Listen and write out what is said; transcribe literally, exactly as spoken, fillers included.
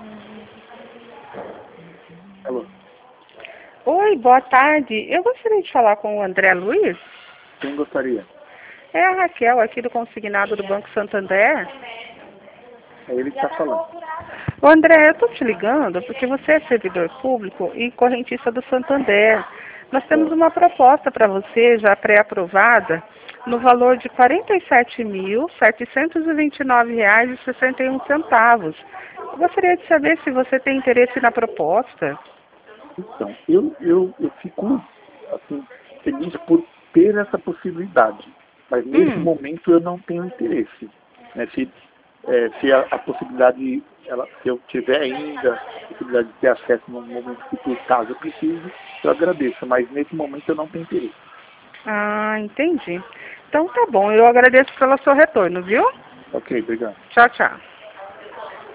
Alô? Oi, boa tarde. Eu gostaria de falar com o André Luiz. Quem gostaria? É a Raquel, aqui do consignado do Banco Santander. É ele que está falando. Ô André, eu estou te ligando porque você é servidor público e correntista do Santander. Nós temos uma proposta para você, já pré-aprovada, no valor de quarenta e sete mil, setecentos e vinte e nove reais e sessenta e um centavos. Eu gostaria de saber se você tem interesse na proposta. Então, eu, eu, eu fico assim, feliz por ter essa possibilidade, mas nesse Hum. momento eu não tenho interesse. Né? Se, é, se a, a possibilidade, ela, se eu tiver ainda a possibilidade de ter acesso num momento futuro, caso eu precise, eu agradeço, mas nesse momento eu não tenho interesse. Ah, entendi. Então tá bom, eu agradeço pelo seu retorno, viu? Ok, obrigado. Tchau, tchau.